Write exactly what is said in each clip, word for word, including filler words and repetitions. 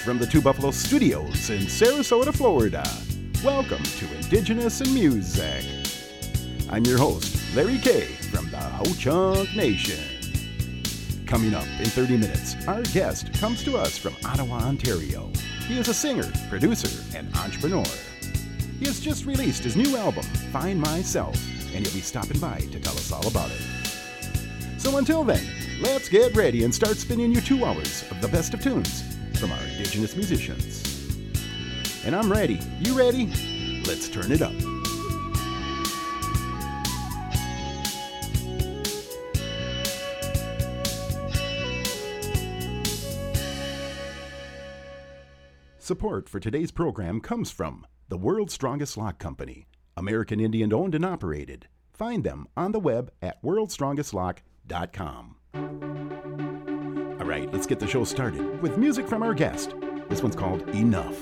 from the Two Buffalo Studios in Sarasota, Florida. Welcome to Indigenous in Music. I'm your host, Larry K. from the Ho-Chunk Nation. Coming up in thirty minutes, our guest comes to us from Ottawa, Ontario. He is a singer, producer, and entrepreneur. He has just released his new album, Find Myself, and he'll be stopping by to tell us all about it. So until then, let's get ready and start spinning you two hours of the best of tunes from our Indigenous musicians. And I'm ready. You ready? Let's turn it up. Support for today's program comes from the World's Strongest Lock Company, American Indian owned and operated. Find them on the web at world strongest lock dot com. All right, let's get the show started with music from our guest. This one's called Enough.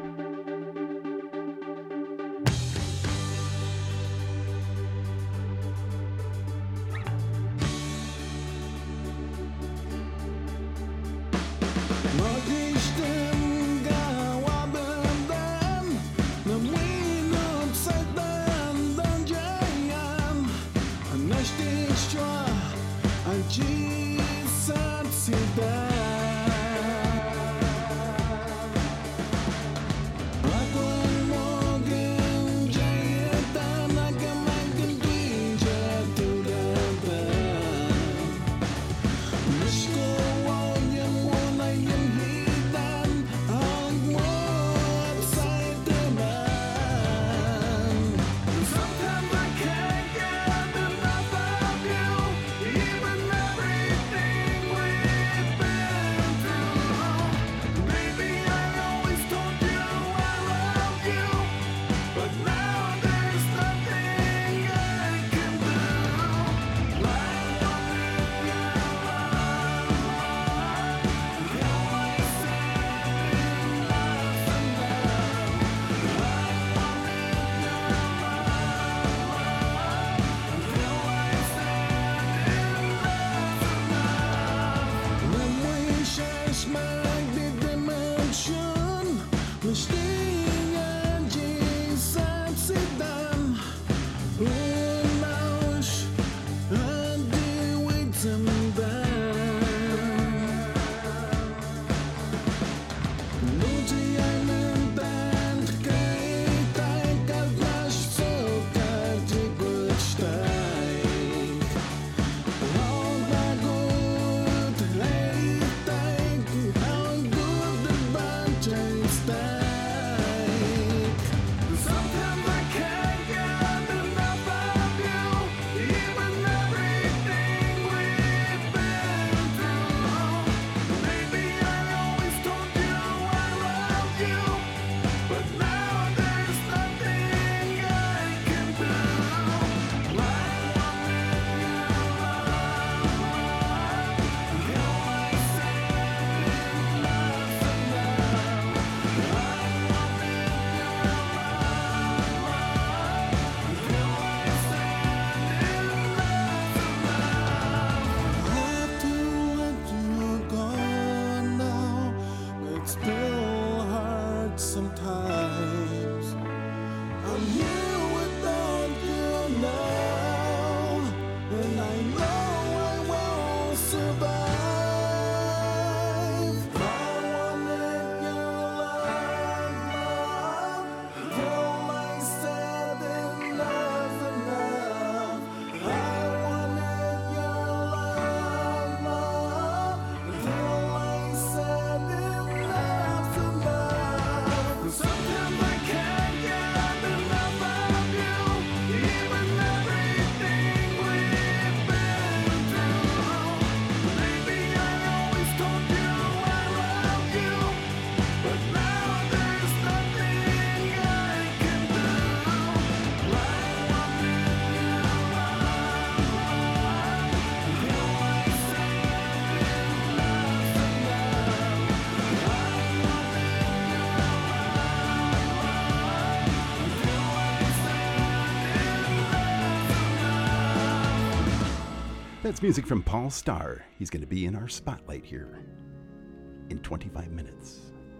That's music from Paul Starr. He's going to be in our spotlight here in twenty-five minutes.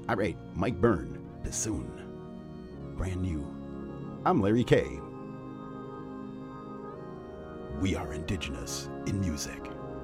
All right, Mike Byrne, Bassoon. Brand new. I'm Larry K. We are indigenous in music.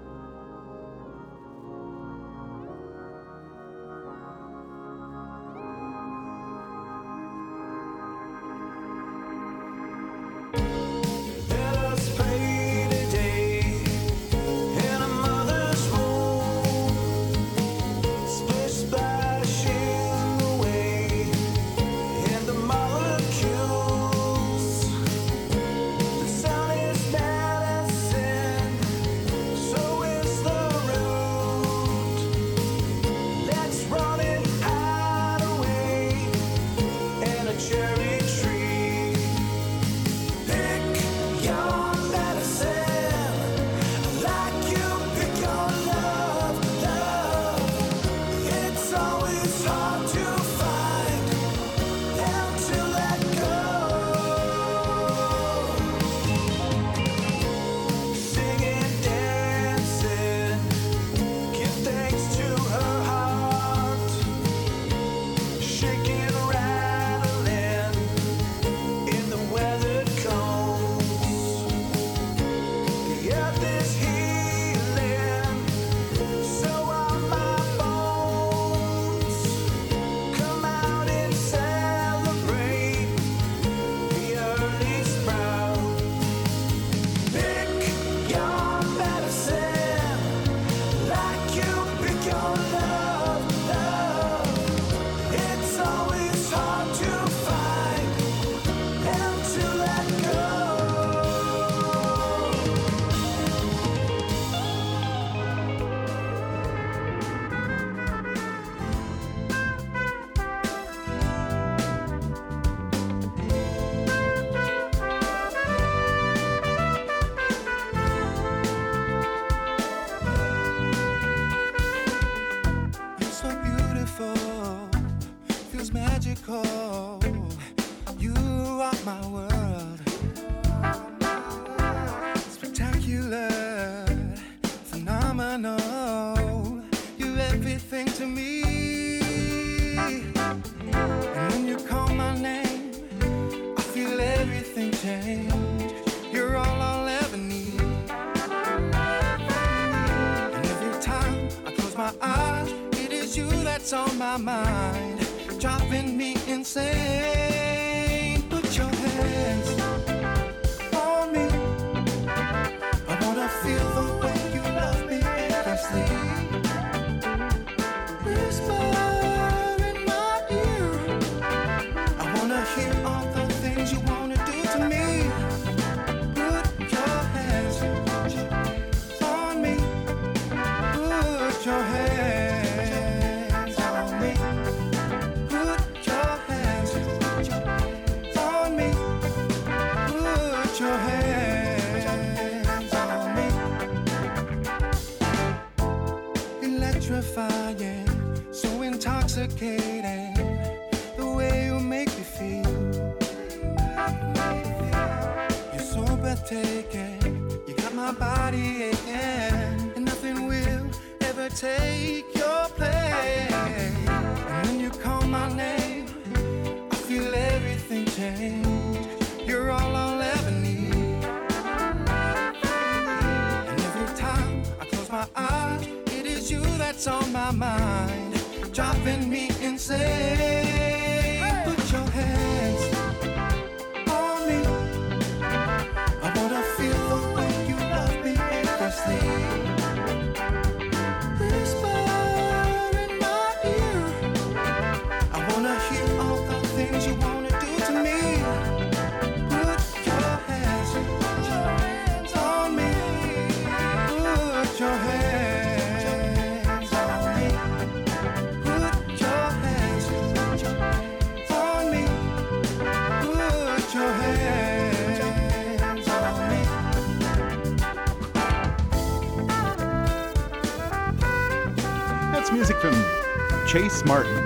Music from Chase Martin,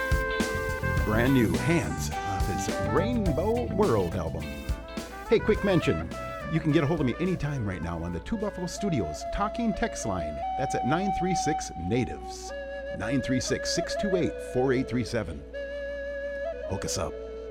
brand new, Hands, off his Rainbow World album. Hey, quick mention, you can get a hold of me anytime right now on the Two Buffalo Studios talking text line. That's at nine three six natives. nine three six, six two eight, four eight three seven. Hook us up.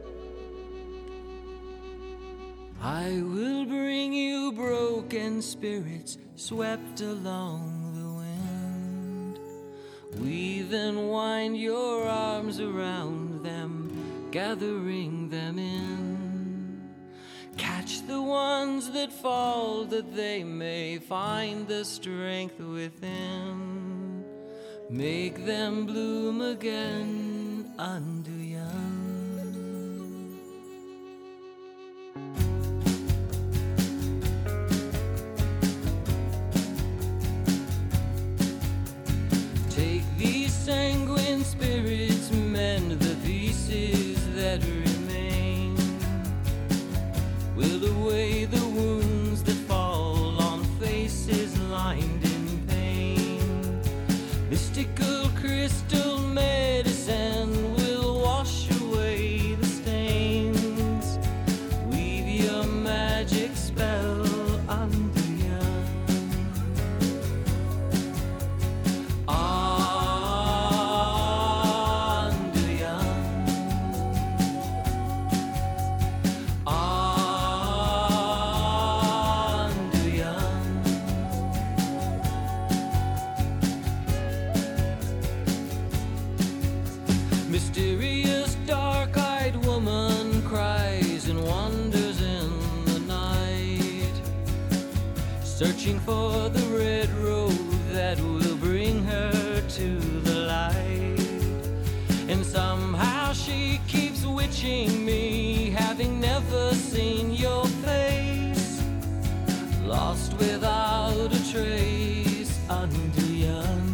I will bring you broken spirits swept along the wind. Weave and wind your arms around them, gathering them in. Catch the ones that fall, that they may find the strength within. Make them bloom again unto young. Sanguine spirits mend the pieces that remain. Will away the wounds that fall on faces lined in pain. Mystical crystal medicine will wash away the stains. Weave your magic spell under young. Mysterious dark-eyed woman cries and wanders in the night, searching for the red road that will bring her to the light. And somehow she keeps witching me, having never seen your face, lost without a trace under young.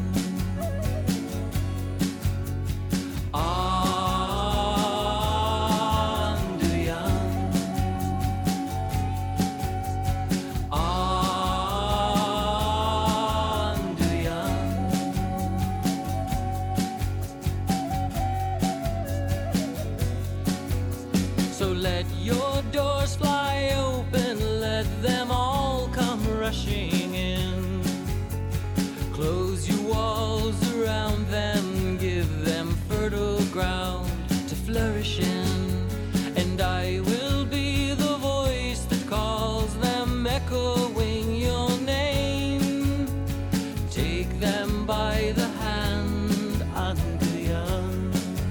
So let your doors fly open, let them all come rushing in. Close your walls around them, give them fertile ground to flourish in. And I will be the voice that calls them, echoing your name. Take them by the hand under young.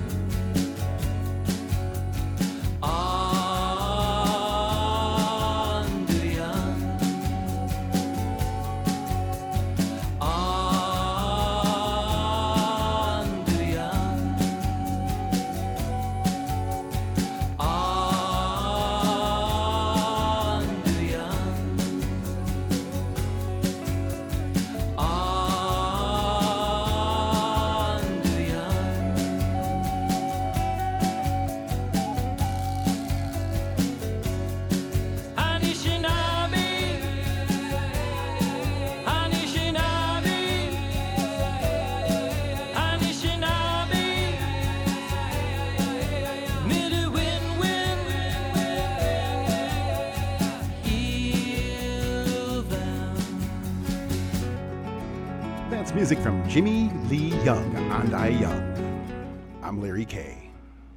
That's music from Jimmy Lee Young and I Young. I'm Larry K.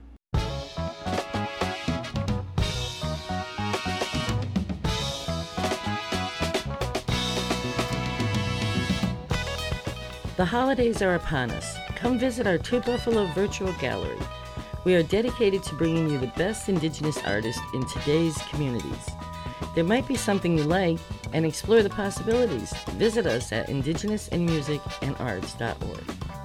The holidays are upon us. Come visit our Two Buffalo virtual gallery. We are dedicated to bringing you the best Indigenous artists in today's communities. There might be something you like, and explore the possibilities. Visit us at indigenous in music and arts dot org.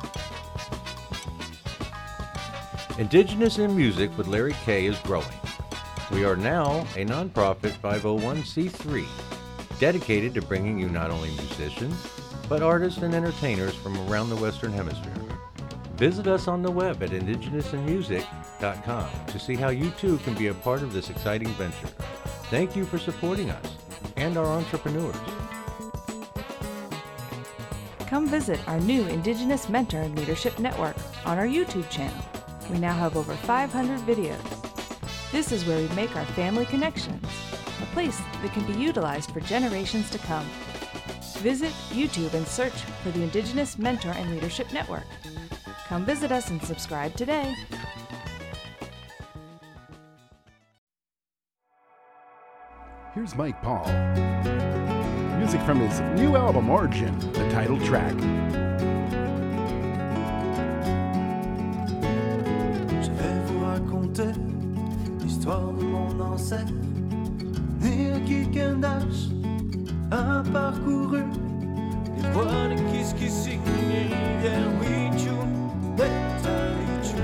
Indigenous in Music with Larry K is growing. We are now a nonprofit five oh one c three, dedicated to bringing you not only musicians, but artists and entertainers from around the Western Hemisphere. Visit us on the web at indigenous in music dot com to see how you too can be a part of this exciting venture. Thank you for supporting us and our entrepreneurs. Come visit our new Indigenous Mentor and Leadership Network on our YouTube channel. We now have over five hundred videos. This is where we make our family connections, a place that can be utilized for generations to come. Visit YouTube and search for the Indigenous Mentor and Leadership Network. Come visit us and subscribe today. Here's Mike Paul. Music from his new album Origin, the title track. Je vais vous raconter l'histoire de mon ancêtre, né à Kikendash, a parcouru les voies de Kiskissik, les rivières Wichu, Netarichu.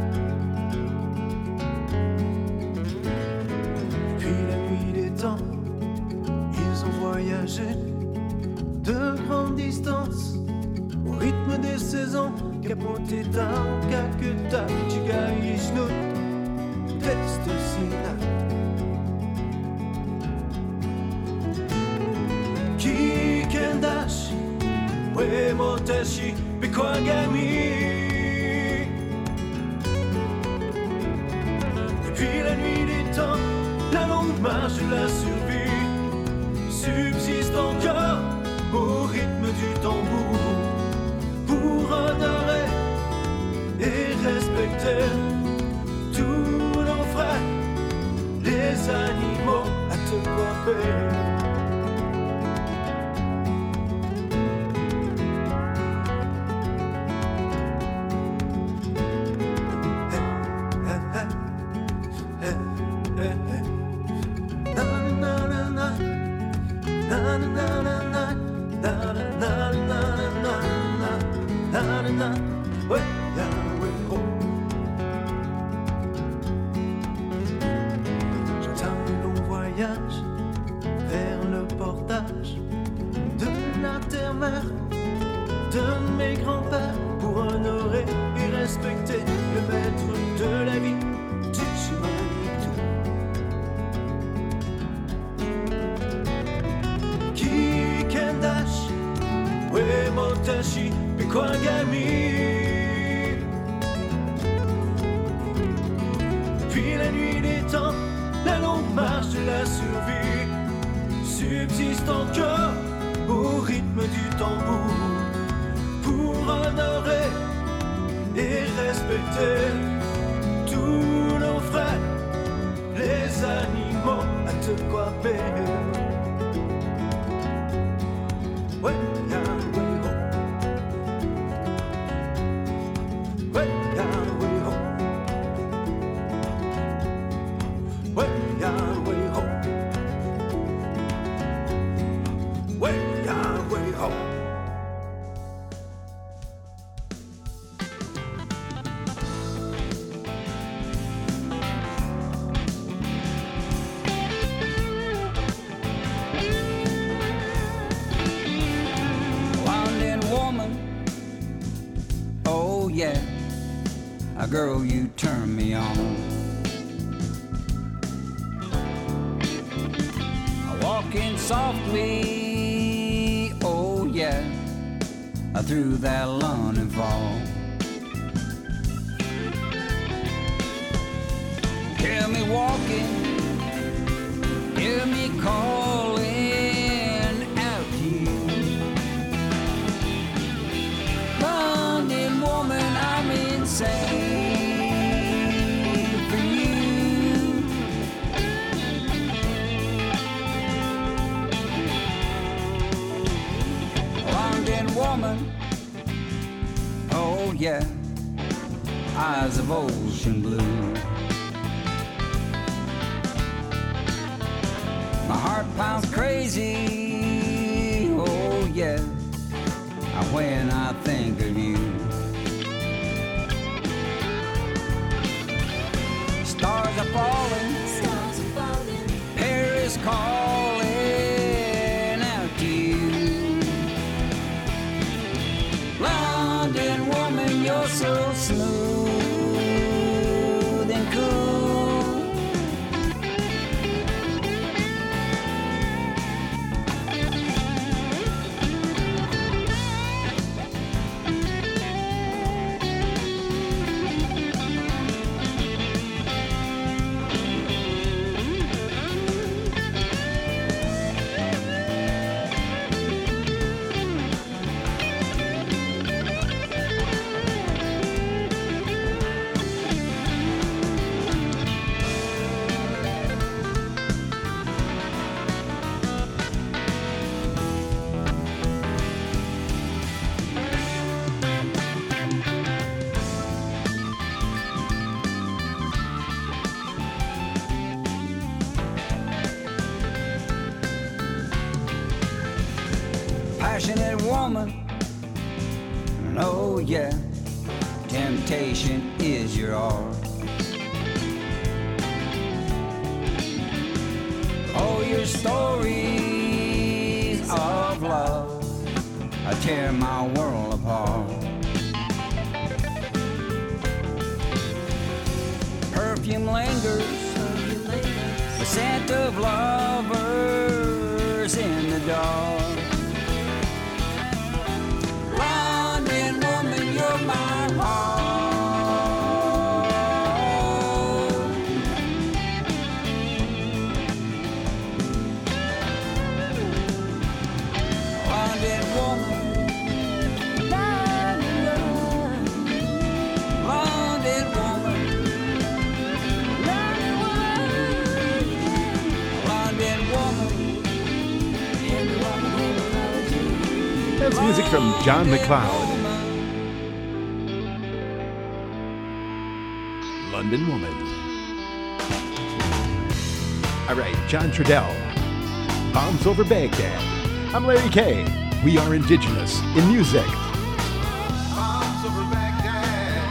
Depuis la nuit des temps, ils ont voyagé de grandes distances au rythme des saisons. Capoteta, Kakuta, Chiga, Ishnut, Testosina. Kikendash, Wemotashi, Bikwagami. Depuis la nuit des temps, la longue marche de la survie subsiste encore au rythme du tambour pour honorer et respecter tous nos frères, les animaux à te coiffer. Depuis la nuit des temps, la longue marche de la survie subsiste encore au rythme du tambour pour honorer et respecter tous nos frères, les animaux à te coiffer. Ouais, yeah, ouais, oh. Ouais, yeah, ouais, oh. Ouais, yeah, ouais, oh. Ouais, yeah, ouais, oh. Yeah, a girl, you turn me on. Walking softly, oh yeah, through that London fall. Hear me walking, hear me calling out to you. London woman, I'm insane for you. London woman, oh yeah, eyes of ocean blue. My heart pounds crazy, oh yeah, when I think of you. Stars are falling, stars are falling. Paris calling out to you. London woman, you're so smooth and cool. passionate woman. Oh yeah, temptation is your art. Oh, your stories of love, I tear my world apart. Perfume lingers, the scent of lovers in the dark. London woman, you're my heart. London woman, London woman, London woman, London woman, London woman. That's music from John McLeod. London Woman. All right, John Trudell. Bombs Over Baghdad. I'm Larry K. We are indigenous in music. Bombs over Baghdad.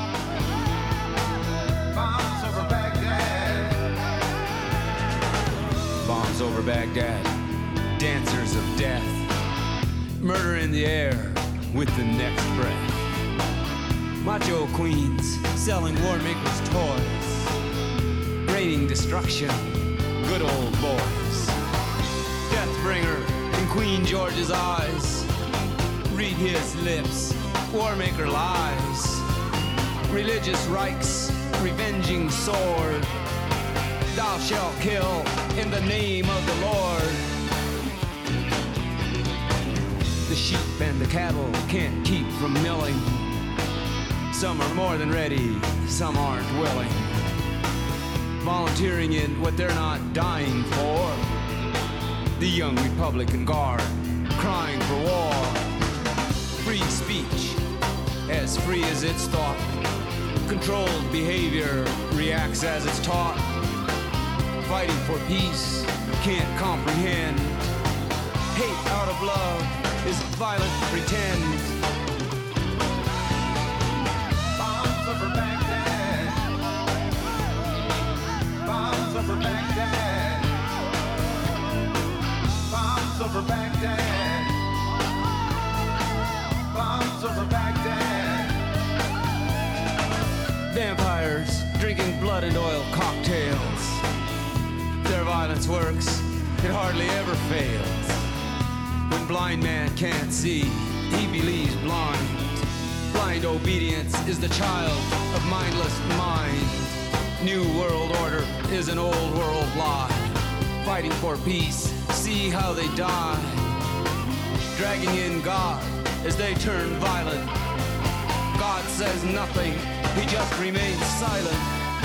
Bombs over Baghdad. Bombs over Baghdad, dancers of death, murder in the air with the next breath. Macho queens selling war makers' toys, raining destruction, good old boys. Deathbringer in Queen George's eyes, read his lips, war maker lies. Religious rites, revenging sword, thou shalt kill in the name of the Lord. The sheep and the cattle can't keep from milling. Some are more than ready, some aren't willing. Volunteering in what they're not dying for. The young Republican Guard crying for war. Free speech, as free as it's thought. Controlled behavior reacts as it's taught. Fighting for peace, can't comprehend. Hate out of love is violent pretend. Bombs over Baghdad. Bombs over Baghdad. Bombs over Baghdad. Bombs over Baghdad. Vampires drinking blood and oil cocktails. Their violence works, it hardly ever fails. When blind man can't see, he believes blind. Blind obedience is the child of mindless mind. New world order is an old world lie. Fighting for peace, see how they die. Dragging in God as they turn violent. God says nothing, he just remains silent.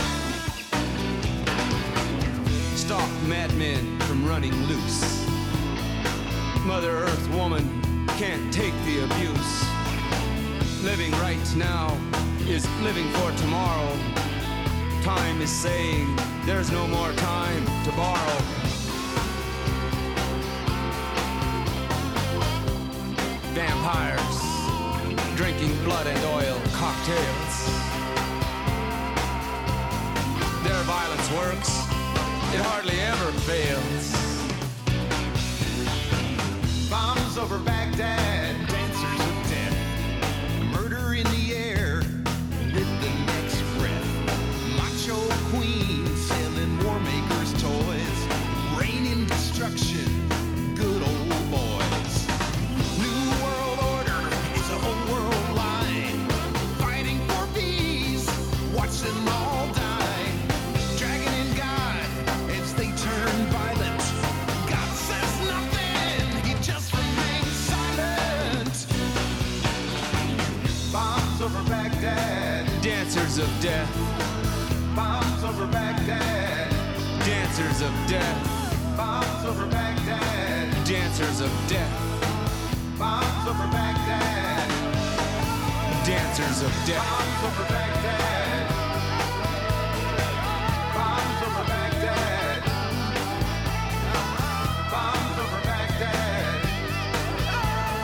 Stop madmen from running loose. Mother Earth woman can't take the abuse. Living right now is living for tomorrow. Time is saying there's no more time to borrow. Vampires drinking blood and oil cocktails. Their violence works, it hardly ever fails. Bombs over Baghdad, dancers of death, murder in the air with the next breath. Macho queens selling war makers' toys, raining destruction, good old boys. New world order is a whole world line, fighting for peace, watch them all die. Dragging in God as they turn violent. God says nothing, he just remains silent. Bombs over Baghdad, Dancers of death, bombs over Baghdad, dancers of death, bombs over Baghdad, dancers of death, bombs over Baghdad, dancers of death. bombs over Baghdad, bombs over Baghdad, bombs over Baghdad,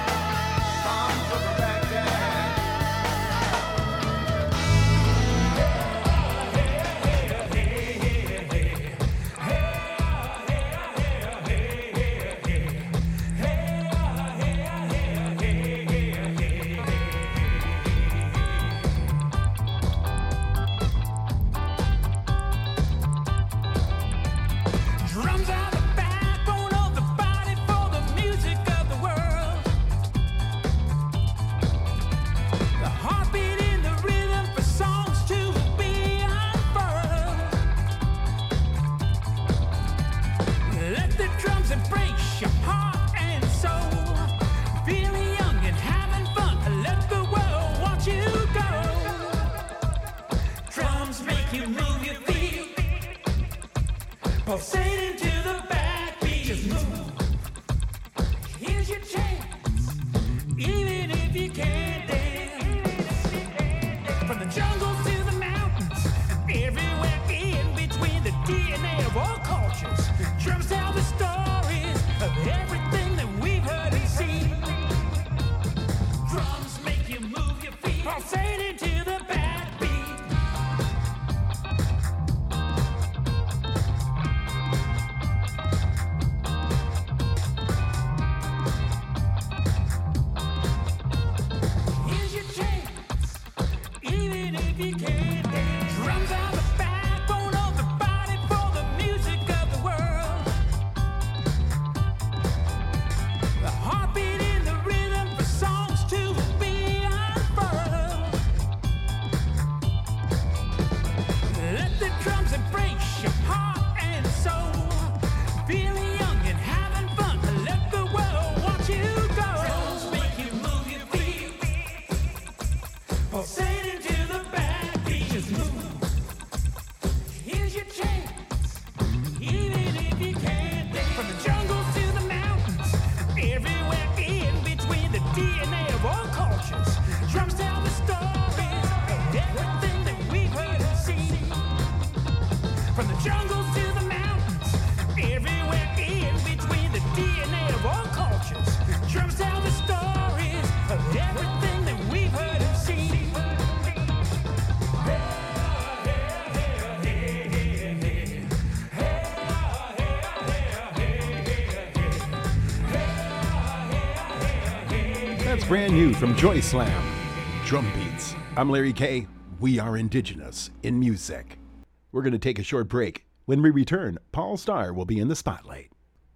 pulsating to the backbeat. Just move. Here's your chance, even if you can't dance. From the jungles to the mountains, everywhere in between, the D N A of all cultures. Drums tell the stories of everything that we've heard and seen. Drums make you move your feet, pulsating to the backbeat. Here's your chance, even if you can't dance. Drums are the backbone of the body for the music of the world. The heartbeat in the rhythm for songs to be unfurled. Let the drums embrace your heart and soul. Feeling young and having fun. Let the world watch you go. Drums make you move your feet, pulsating to the backbeat. Just move. Here's your chance, even if you can't dance. From the jungles to the mountains, everywhere in between, the D N A of all cultures. Drums tell the stories of everything that we've heard and seen. From the jungles to the mountains, everywhere in between, the D N A of all cultures. Drums tell the stories of everything that we've heard and seen. That's brand new from Joy Slam. Drum Beats. I'm Larry K. We are Indigenous in Music. We're going to take a short break. When we return, Paul Starr will be in the spotlight.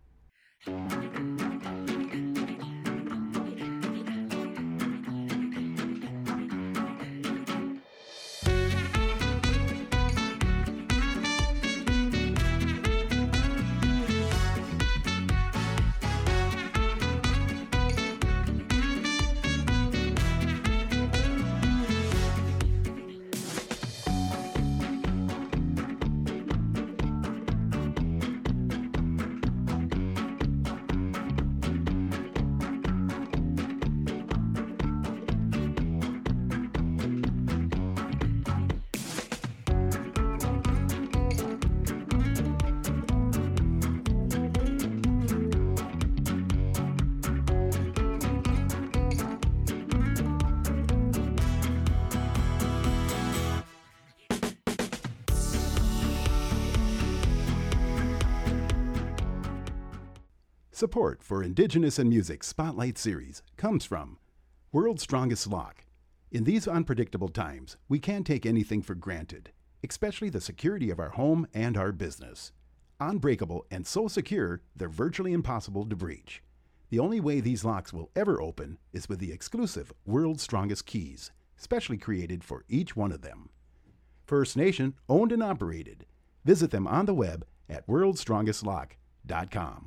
Support for Indigenous in Music Spotlight Series comes from World's Strongest Lock. In these unpredictable times, we can't take anything for granted, especially the security of our home and our business. Unbreakable and so secure, they're virtually impossible to breach. The only way these locks will ever open is with the exclusive World's Strongest Keys, specially created for each one of them. First Nation, owned and operated. Visit them on the web at world strongest lock dot com.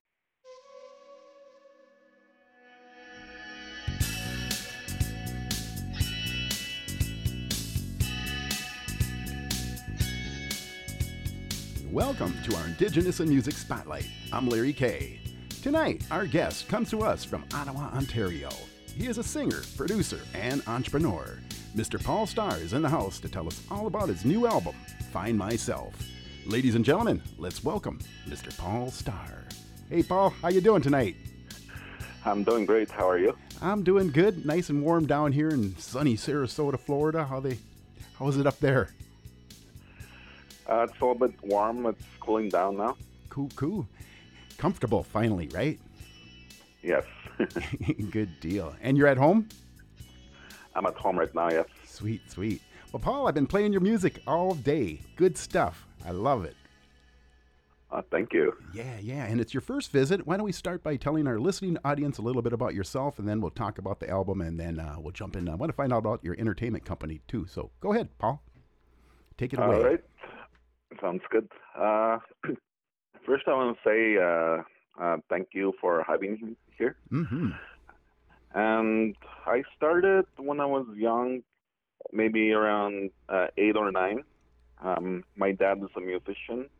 Welcome to our Indigenous in Music Spotlight. I'm Larry K. Tonight, our guest comes to us from Ottawa, Ontario. He is a singer, producer, and entrepreneur. Mister Paul Starr is in the house to tell us all about his new album, Find Myself. Ladies and gentlemen, let's welcome Mister Paul Starr. Hey, Paul, how you doing tonight? I'm doing great. How are you? I'm doing good. Nice and warm down here in sunny Sarasota, Florida. How they? How is it up there? Uh, it's a little bit warm. It's cooling down now. Cool, cool. Comfortable, finally, right? Yes. Good deal. And you're at home? I'm at home right now, yes. Sweet, sweet. Well, Paul, I've been playing your music all day. Good stuff. I love it. Uh, thank you. Yeah, yeah. And it's your first visit. Why don't we start by telling our listening audience a little bit about yourself, and then we'll talk about the album, and then uh, we'll jump in. I want to find out about your entertainment company, too. So go ahead, Paul. Take it away. All right. Sounds good. Uh, first, I want to say uh, uh, thank you for having me here. Mm-hmm. And I started when I was young, maybe around uh, eight or nine. Um, my dad is a musician.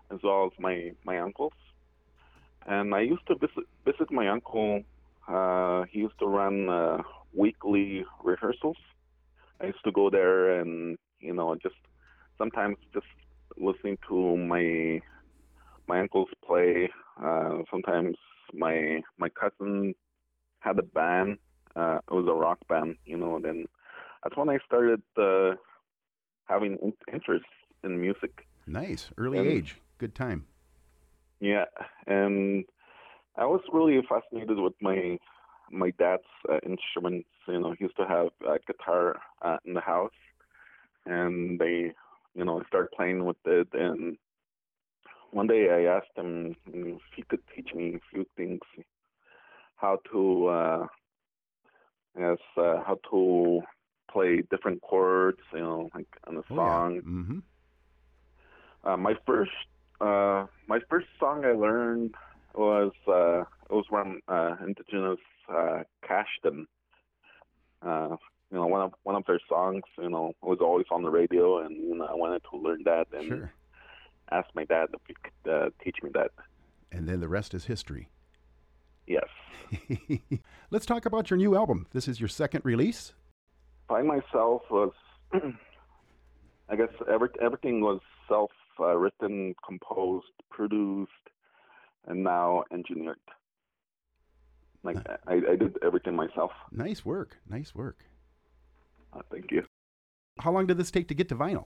as well as my, my uncles. And I used to visit, visit my uncle. Uh, he used to run uh, weekly rehearsals. I used to go there and, you know, just sometimes just listening to my my uncles play. Uh, sometimes my my cousin had a band. Uh, it was a rock band, you know. And then that's when I started uh, having in- interest in music. Nice. Early and, age. Good time. Yeah, and I was really fascinated with my my dad's uh, instruments. You know, he used to have a guitar uh, in the house, and they, you know, I started playing with it. And one day I asked him if he could teach me a few things, how to, uh, yes, uh, how to play different chords, you know, like on a Oh, song. yeah. Mm-hmm. Uh, my first, uh, my first song I learned was uh, it was from uh, Indigenous uh, Cashton. Uh, you know, one of one of their songs, you know, was always on the radio, and you know, I wanted to learn that, and Sure. asked my dad if he could uh, teach me that. And then the rest is history. Yes. Let's talk about your new album. This is your second release. By myself was, I guess, every, everything was self-written, uh, composed, produced, and now engineered. Like, I, I did everything myself. Nice work. Nice work. Uh, thank you. How long did this take to get to vinyl?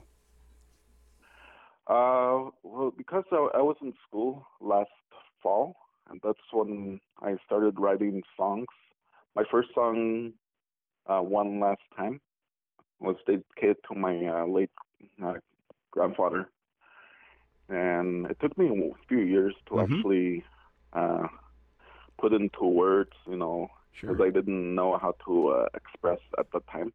Uh, well, because I, I was in school last fall, and that's when I started writing songs. My first song, uh, One Last Time, was dedicated to my uh, late uh, grandfather. And it took me a few years to Mhm. actually uh, put into words, you know, because Sure. I didn't know how to uh, express at the time.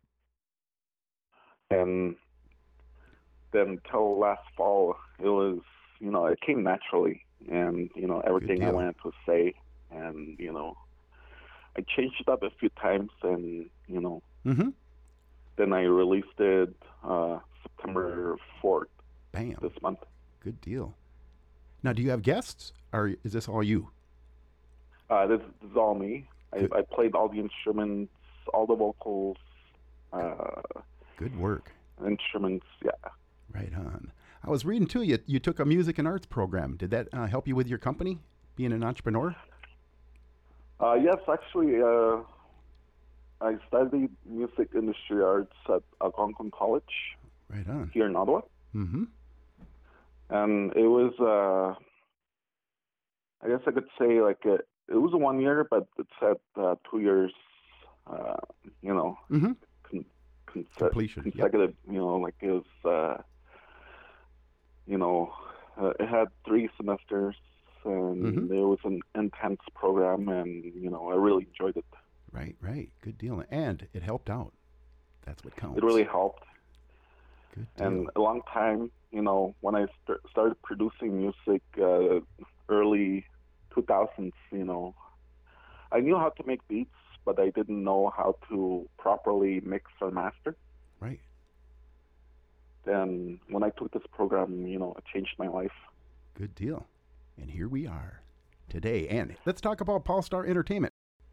And then till last fall, it was, you know, it came naturally, and you know, everything I deal. wanted to say, and you know, I changed it up a few times, and you know, Mm-hmm. then I released it uh, September fourth Bam. this month. Good deal. Now, do you have guests, or is this all you? Uh, this, this is all me. I, Good. I played all the instruments, all the vocals, uh, Good work. instruments. Yeah. Right on. I was reading too, you, you took a music and arts program. Did that uh, help you with your company, being an entrepreneur? Uh, yes, actually, uh, I studied music industry arts at Algonquin College Right on. here in Ottawa. Mm-hmm. And it was, uh, I guess I could say, like, a, it was a one year, but it said uh, two years, uh, you know, Mm-hmm. con- conse- Completion, yep. consecutive, you know, like it was, uh, you know, uh, it had three semesters, and Mhm. it was an intense program, and, you know, I really enjoyed it. Right, right. Good deal. And it helped out. That's what counts. It really helped. Good deal. And a long time, you know, when I st- started producing music, uh, early two thousands, you know, I knew how to make beats, but I didn't know how to properly mix or master. Right. Then when I took this program, you know, it changed my life. Good deal. And here we are today. And let's talk about Paul Star Entertainment.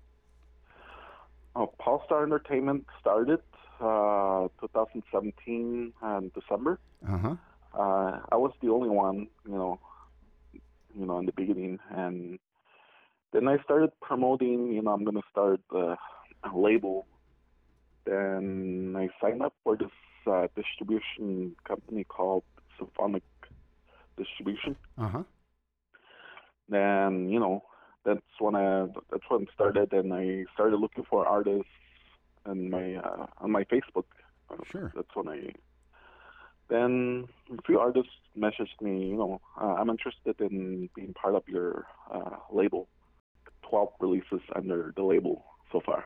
Oh, Paul Star Entertainment started uh, twenty seventeen in December. Uh-huh. Uh, I was the only one, you know, you know, in the beginning, and then I started promoting. You know, I'm going to start uh, a label. Then I signed up for this uh, distribution company called Symphonic Distribution. Uh-huh. Then, you know, that's when I that's when it started, and I started looking for artists on my uh, on my Facebook. Sure. That's when I. Then a few artists messaged me. You know, uh, I'm interested in being part of your uh, label. Twelve releases under the label so far.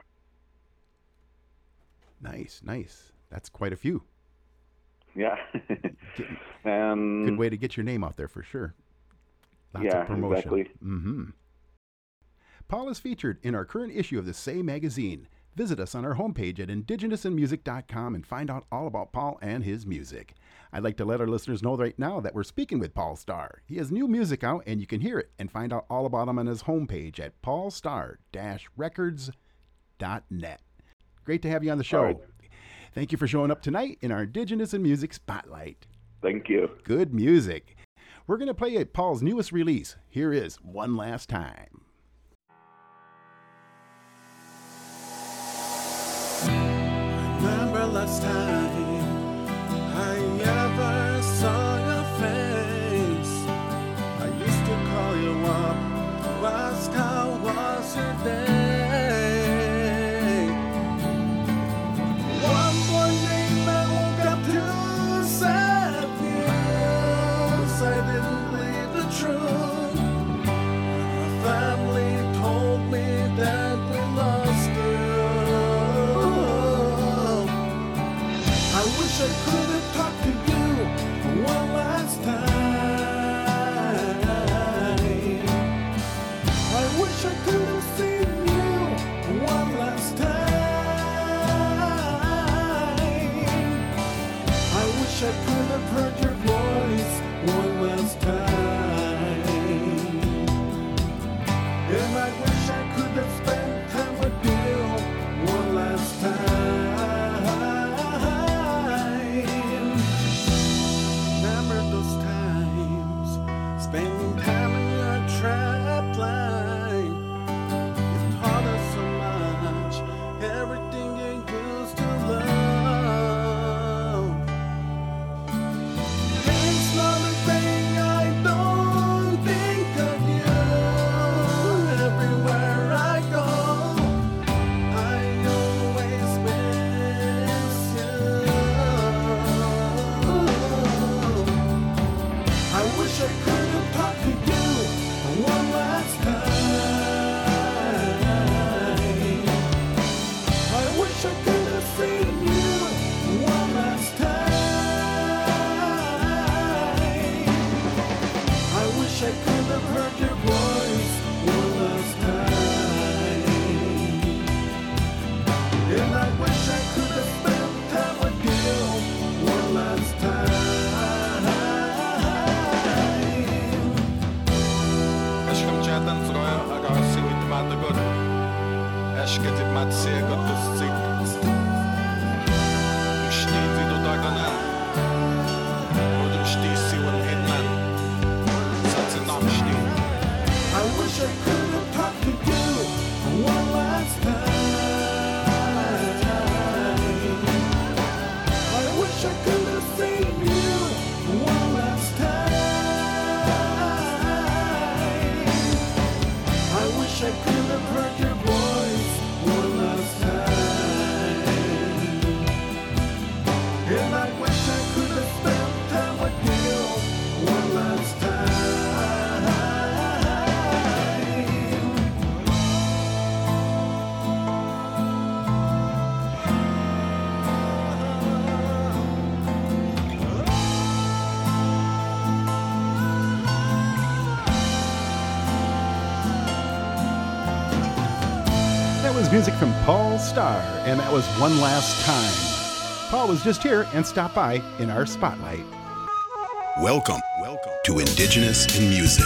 Nice, nice. That's quite a few. Yeah. Get- and Good way to get your name out there for sure. Lots Yeah, of promotion. exactly. Mm-hmm. Paul is featured in our current issue of the Say magazine. Visit us on our homepage at indigenous in music dot com and find out all about Paul and his music. I'd like to let our listeners know right now that we're speaking with Paul Starr. He has new music out, and you can hear it and find out all about him on his homepage at paul star dash records dot net. Great to have you on the show. Right. Thank you for showing up tonight in our Indigenous in Music Spotlight. Thank you. Good music. We're going to play Paul's newest release. Here is One Last Time. Remember last time I ever saw your face? I used to call you up to ask how was your day. One morning I woke up to sad news. I didn't believe the truth. My family told me that we lost you. I wish I could have talked to you one last time. I wish I could have seen you one last time. I wish I could have heard your voice one last time. And I wish I could have spent time with you one last time. Remember those times, spending time in your trap line. You taught us so much, everything you used to love. It's not a thing I don't think of you. Everywhere I go, I always miss you. I wish I could have talked to you one last time. I wish I could have seen you one last time. I wish I could have heard your voice one last time. And I wish I could have spent time with you one last time. Aşkım çatan sıraya agası vitmadı gör. Aşkı titmat sega tusik. Müşti zidu dagana. Odum şti siwan hitman. Satsin namşti. I wish I could have talked to you one last time. I wish I could have seen you one last time. I wish I could have heard your voice one last time. And I wish I could have spent time with you one last time. That was music from Paul Starr, and that was One Last Time. Paul was just here and stopped by in our spotlight. Welcome, welcome to Indigenous in Music.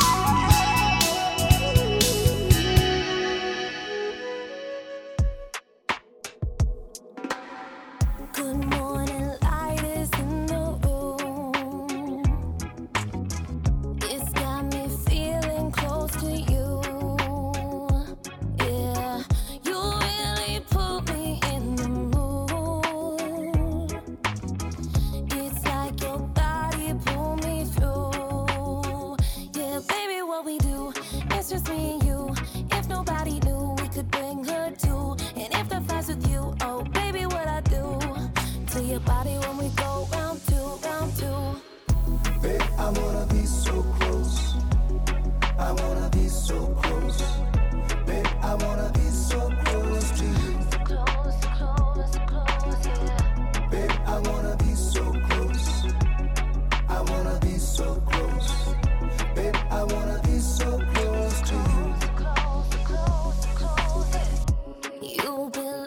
Good morning, light is in the room. It's got me feeling close to you. Yeah, you really put me in the mood. It's like your body pulled me through. Yeah, baby, what we do, it's just me and you. If nobody knew, we could bring her too. And if the flies with you, oh baby, what I do to your body when we go round two, round two. Babe, I wanna be so close. I wanna be so close. Babe, I wanna be so close to you. Close, close, close, yeah. Babe, I wanna be so close. I wanna be so close. Babe, I wanna be so close to you. Close, close, close, yeah. You've been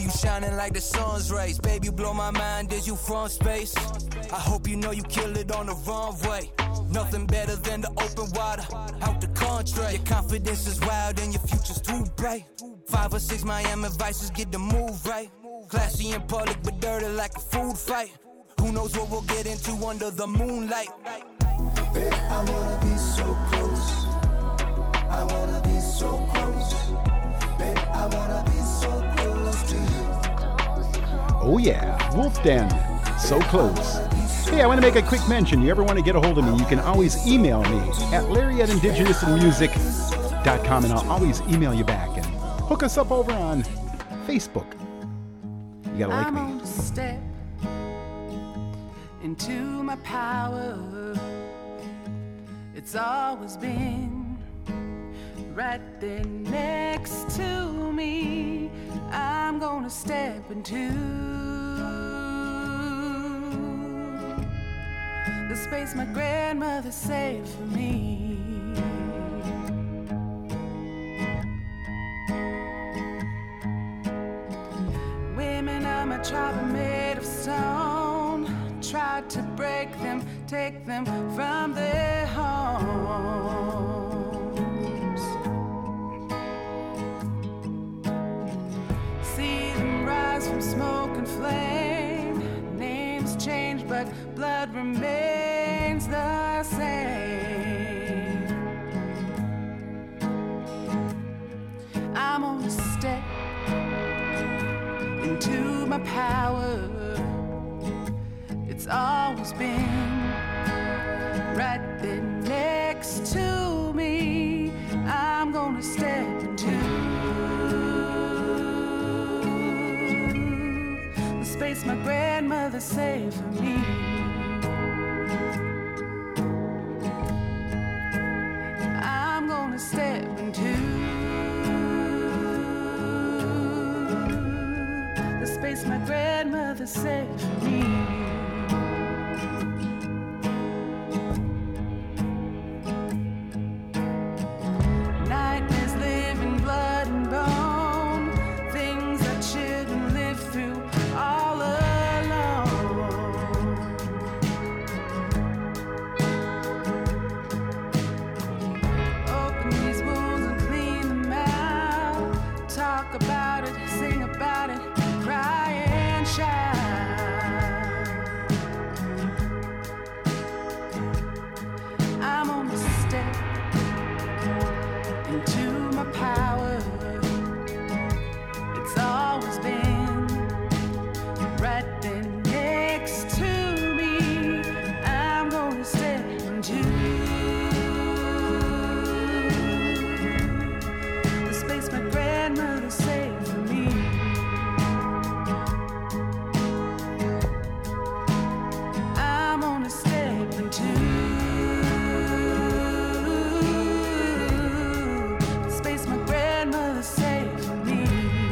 You shining like the sun's rays. Baby, you blow my mind as you from space. I hope you know you kill it on the runway. Nothing better than the open water, out the country. Your confidence is wild and your future's too bright. Five or six Miami Vices get the move right. Classy in public but dirty like a food fight. Who knows what we'll get into under the moonlight. Babe, I wanna be so close. I wanna be so close. Babe, I wanna be so close to you. Oh yeah, Wolf Den, so close. Hey, I want to make a quick mention. You ever want to get a hold of me, you can always email me at larry at indigenous and music dot com, and I'll always email you back. And hook us up over on Facebook. You gotta like I'm me. on a step into my power. It's always been right there next to me. I'm gonna step into the space my grandmother saved for me. Women of my tribe are made of stone. Tried to break them, take them from their homes. See them rise from smoke and flame. Names change, but blood remains the same. I'm on a step into my power. It's always been right there next to me. I'm gonna step into the space my grandmother saved for me. I'm gonna step into the space my grandmother saved for me. Nightmares live in blood and bone, things I shouldn't live through all alone. Open these wounds and clean them out. Talk about it, sing about it, cry and shout. I'm on a step into my power. It's always been right there next to me. I'm gonna step into the space my grandmother saved for me. I'm gonna step into the space my grandmother saved for me.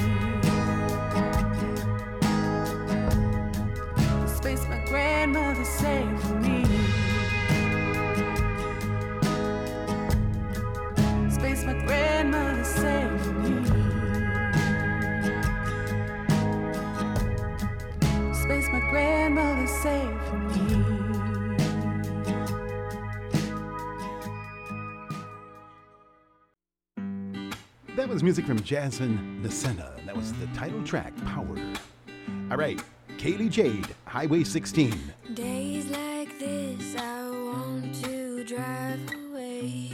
The space my grandmother saved for me. Space my grandmother saved for me. Space my grandmother saved for me. That was music from Jasmine Lucena. That was the title track, Power. All right, Kaylee Jade, Highway sixteen. Days like this, I want to drive away.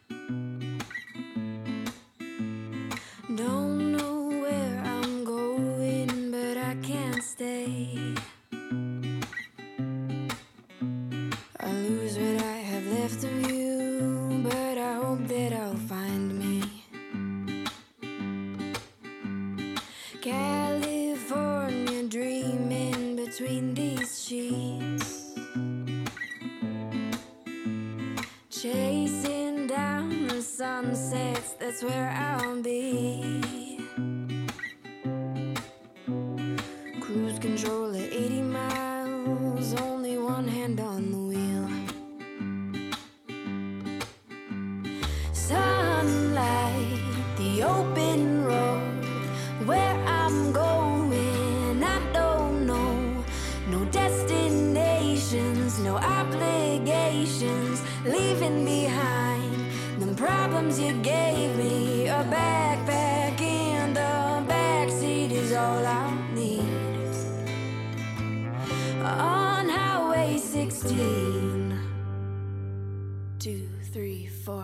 Don't know where I'm going, but I can't stay. I lose what I have left of you, but I hope that I'll find me. California dreaming between these sheets, chasing down the sunsets, that's where I'll be. Cruise control at eighty miles, only one hand on the wheel. Sunlight, the open road, where I'm going. two, three, four.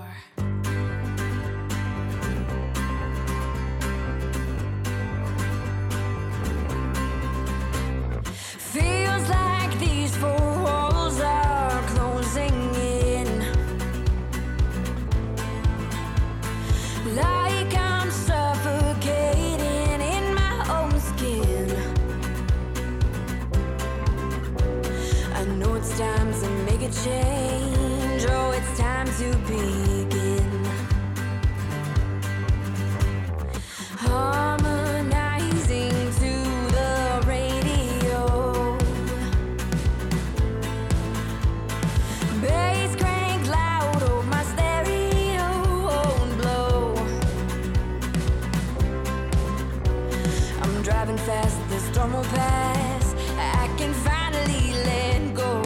Feels like these four walls are closing in, like I'm suffocating in my own skin. I know it's time to make a change. Oh, it's time to begin. Harmonizing to the radio. Bass crank loud, oh my stereo won't blow. I'm driving fast, the storm will pass. I can finally let go.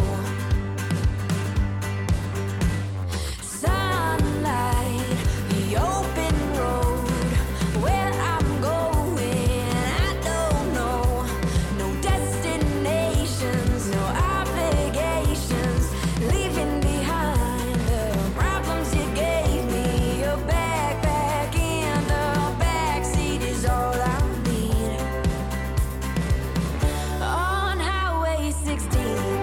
Sunlight, the open road, where I'm going, I don't know. No destinations, no obligations, leaving behind the problems you gave me. Your backpack in the backseat is all I need. On Highway sixteen,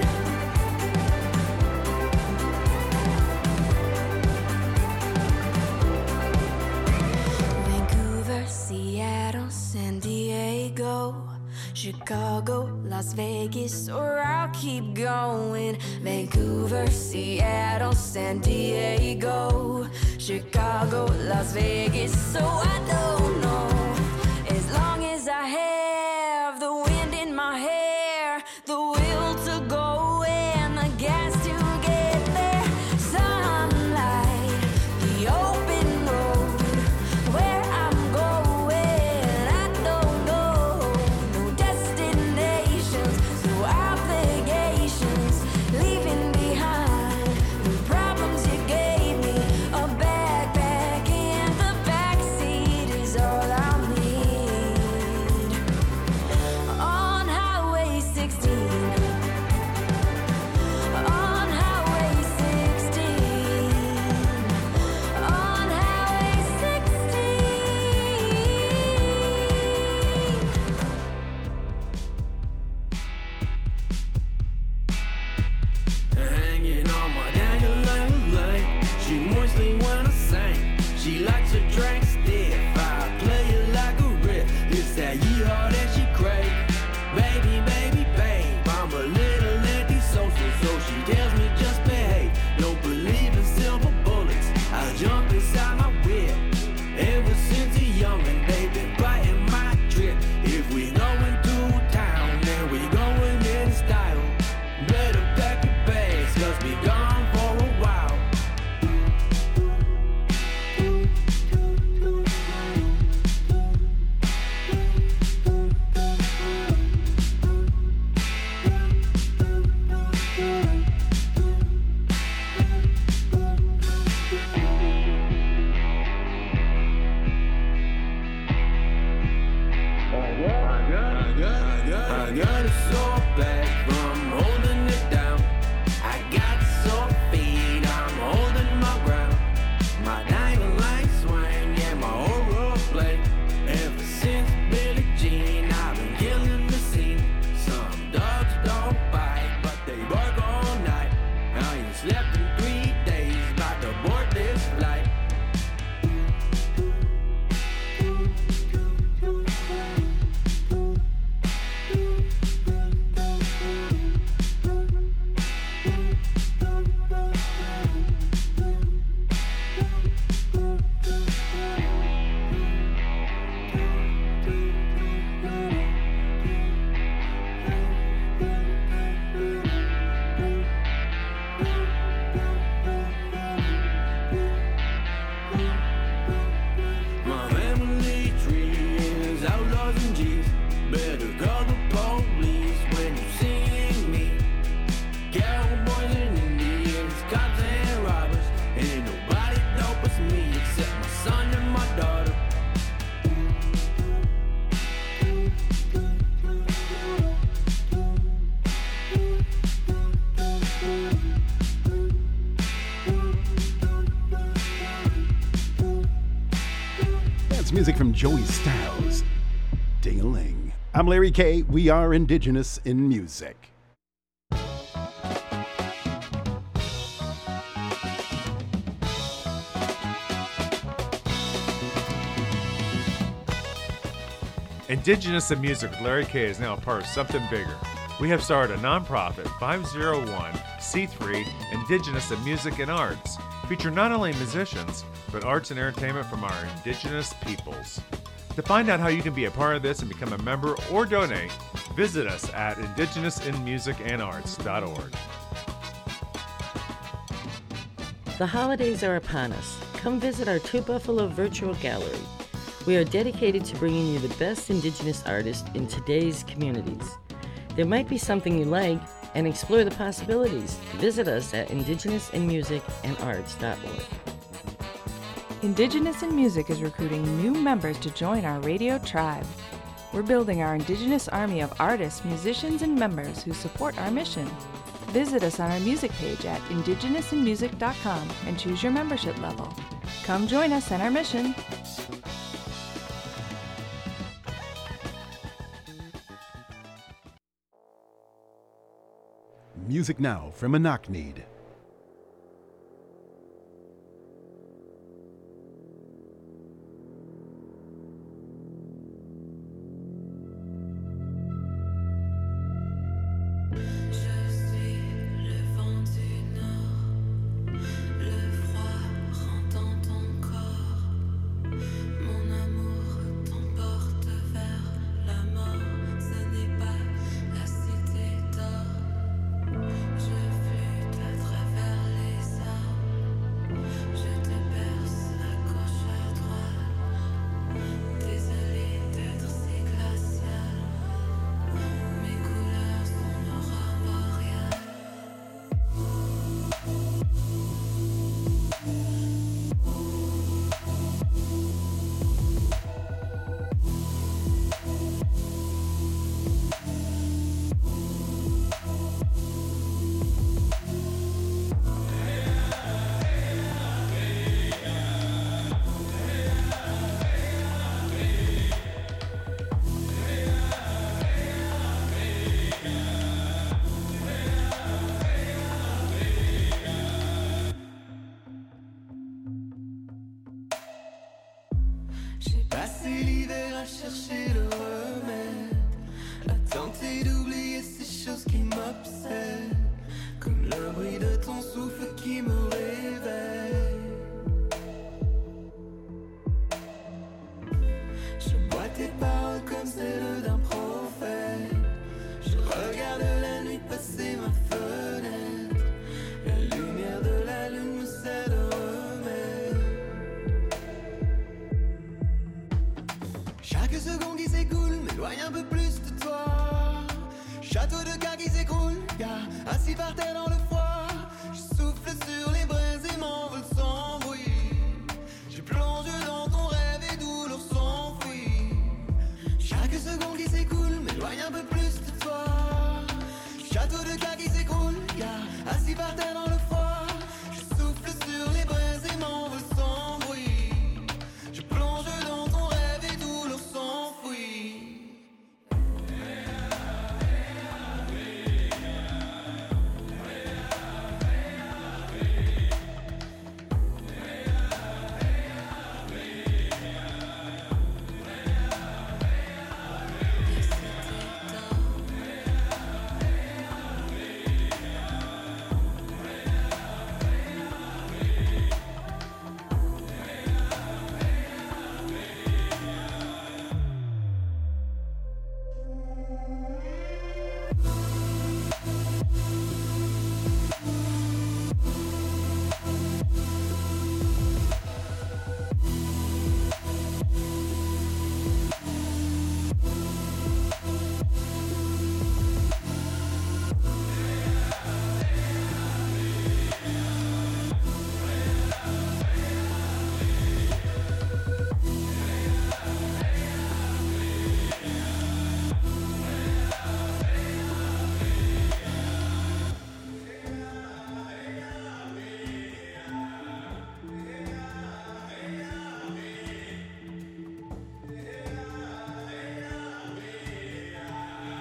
Vancouver, Seattle, San Diego, Chicago, Las Vegas, or I'll keep going. Vancouver, Seattle, San Diego, Chicago, Las Vegas, so I don't know. As long as I have the wind in my hair, the will to go and the gas to get there. Sunlight, the open road, where I'm going, I don't know. No destinations, no obligations, leaving behind the problems you gave me. A backpack in the backseat is all I need. On Highway sixteen, on Highway sixteen, on Highway sixteen. Hanging on my dangling line. She moistly wanna sing. She likes her drink stiff. I play it like a riff. It's that yeehaw that she crave. Baby, baby, babe, I'm a little anti-social, so she tells me just behave. Don't believe in silver bullets. I jump inside my whip. Ever since a youngin', they been biting my trip. If we going through town, then we going in style. Better pack your bags, cause we gone for a while. I got a sore back from holding it down. I got sore feet, I'm holding my ground. My diamond light swing, yeah, my aura play. Ever since Billie Jean, I've been killing the scene. Some dogs don't bite, but they bark all night. I ain't slept in three days, about to board this flight. music from Joey Styles. Ding-a-ling. I'm Larry K. We are Indigenous in Music. Indigenous in Music with Larry K is now a part of something bigger. We have started a nonprofit five oh one c three Indigenous in Music and Arts, feature not only musicians, but arts and entertainment from our indigenous peoples. To find out how you can be a part of this and become a member or donate, visit us at indigenous in music and arts dot org. The holidays are upon us. Come visit our Two Buffalo virtual gallery. We are dedicated to bringing you the best Indigenous artists in today's communities. There might be something you like, and explore the possibilities. Visit us at indigenous in music and arts dot org. Indigenous in Music is recruiting new members to join our radio tribe. We're building our Indigenous army of artists, musicians, and members who support our mission. Visit us on our music page at indigenous in music dot com and choose your membership level. Come join us in our mission. Music now from Anakneed. Chercher le remède, à tenter d'oublier ces choses qui m'obsèdent, comme le bruit de ton souffle qui me réveille. Je bois tes paroles comme celles d'un prophète. Je regarde la nuit passer ma fenêtre. La lumière de la lune me sert de remède. Chaque seconde qui s'écoule m'éloigne un peu plus de toi. Château de cartes qui s'écroule, car assis par terre dans le froid, je souffle sur les braises et m'envole sans bruit. Je plonge dans ton rêve et douleur s'enfuit. Chaque seconde qui s'écoule m'éloigne un peu plus de toi. Château de cartes qui s'écroule, car assis par terre dans le froid, je souffle sur les braises et m'envole sans bruit. Je plonge dans ton rêve et douleur s'enfuit.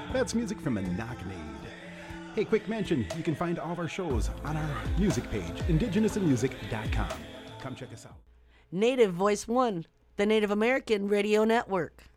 That's music from a Knocknade. Hey, quick mention, you can find all of our shows on our music page, indigenous and music dot com. Come check us out. Native Voice One, the Native American Radio Network.